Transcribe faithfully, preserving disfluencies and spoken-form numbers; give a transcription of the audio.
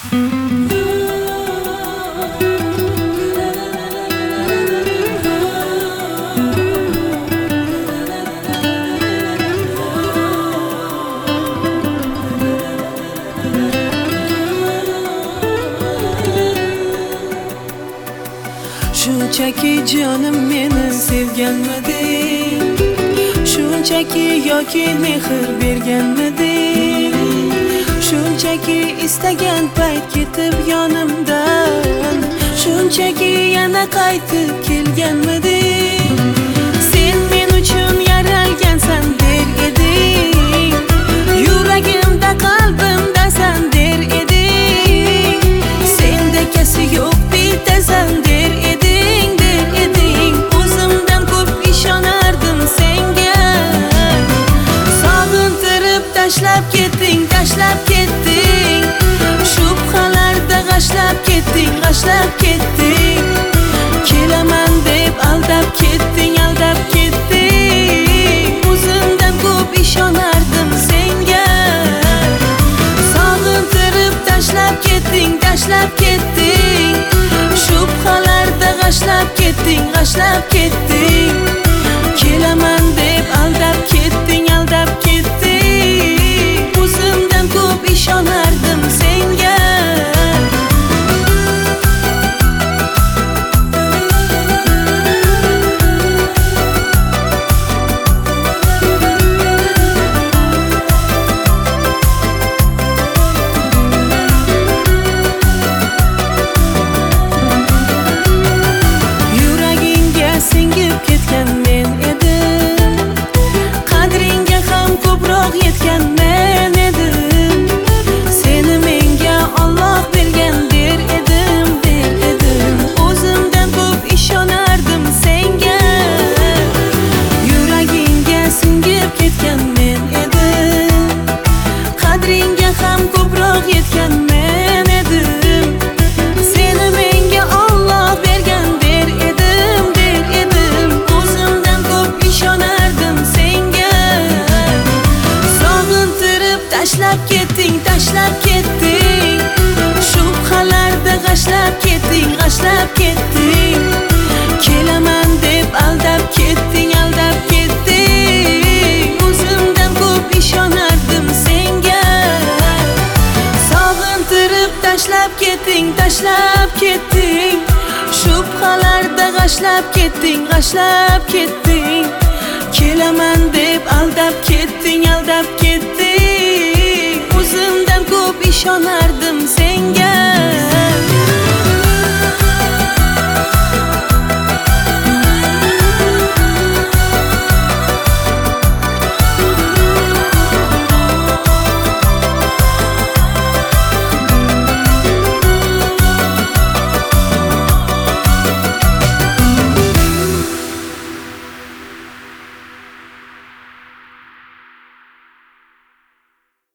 Shunchaki jonim meni sevganmiding, shunchaki yoki mehr berganmiding, shunchaki istagan payt ketib yonimdan, shunchaki yana qaytib kelganmiding. Sen men uchun yaralgansan der eding, yuragimda qalbimda san der eding, senda kasi yo'q bitasan der eding, der eding. O'zimdan ko'p ishonardim senga, sog'intirib tashlab ketding, tashlab ketding, shubhalarda g'ashlab ketding, g'ashlab ketding. Kelaman deb aldab ketding, aldab ketding. O'zimdan ko'p ishonardim senga, sog'intirib tashlab ketding, tashlab ketding, shubhalarda g'ashlab ketding, g'ashlab ketding. Kelaman deb aldab ketding, aldab ketding. O'zimdan ko'p ishonardim senga. Singib ketgan men edim, qadringga ham ko'proq yetgan men edim. Seni menga Alloh bergan der edim, der edim. O'zimdan ko'p ishonardim senga, yuragingga singib ketgan men edim, qadringga ham ko'proq yetgan men edim. Seni menga Alloh bergan der edim, tashlab ketding, tashlab ketding, shubhalarda g'ashlab ketding, g'ashlab ketding. Kelaman deb aldab ketding, aldab ketding. O'zimdan ko'p ishonardim senga, sog'intirib tashlab ketding, tashlab ketding, shubhalarda g'ashlab ketding, g'ashlab ketding. Kelaman deb aldab ketding, aldab ketding. O'zimdan ko'p ishonardim senga.